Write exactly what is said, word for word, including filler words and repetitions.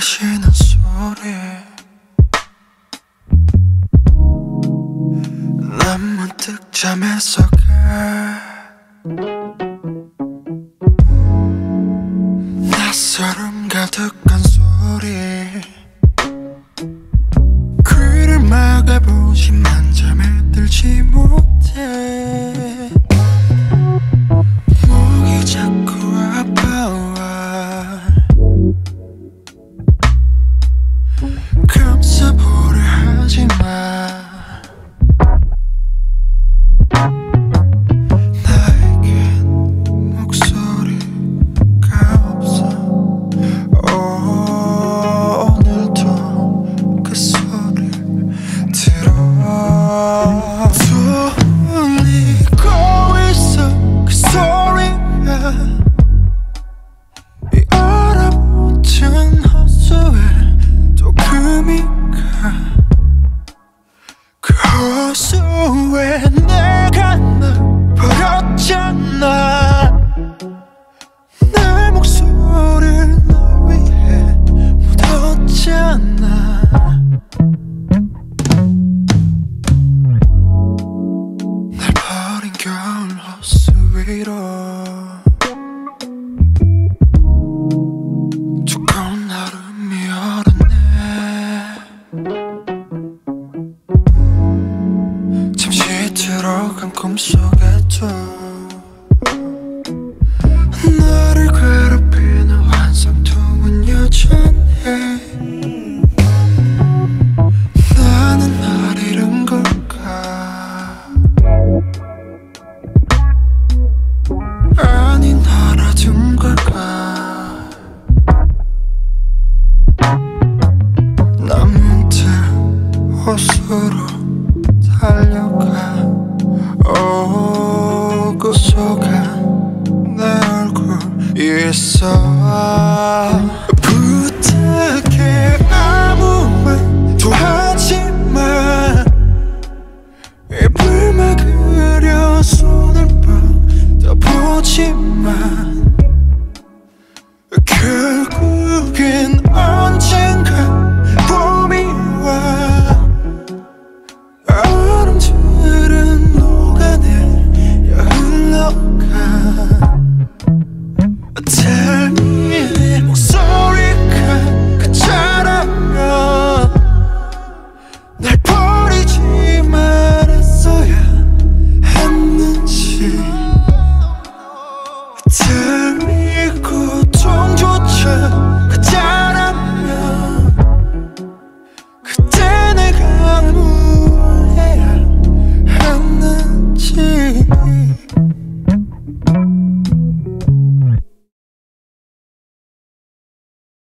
마시는 소리 난 문득 잠에서 가 낯설음 가득한 소리 귀를 막아보지만 잠에 들지 못해 목이 자꾸 아파와 감싸보려 하지마 왜 내가 널 버렸잖아 내 목소리를 널 위해 묻었잖아 날 버린 겨울 호수 위로 두꺼운 얼음이 얼었네 들어간 꿈속에도 나를 괴롭히는 환상통은 여전해 나는 날 잃은 걸까 아니 날아둔 걸까 난 문득 호수로 달려가 오고 속한 내 얼굴 있어 부탁해 아무 말도 하지마 입을 막으려 손을 뻗어보지만 결국엔 언젠가 봄이 와 얼음들은 녹아내려 흘러가 Tell me 내 목소리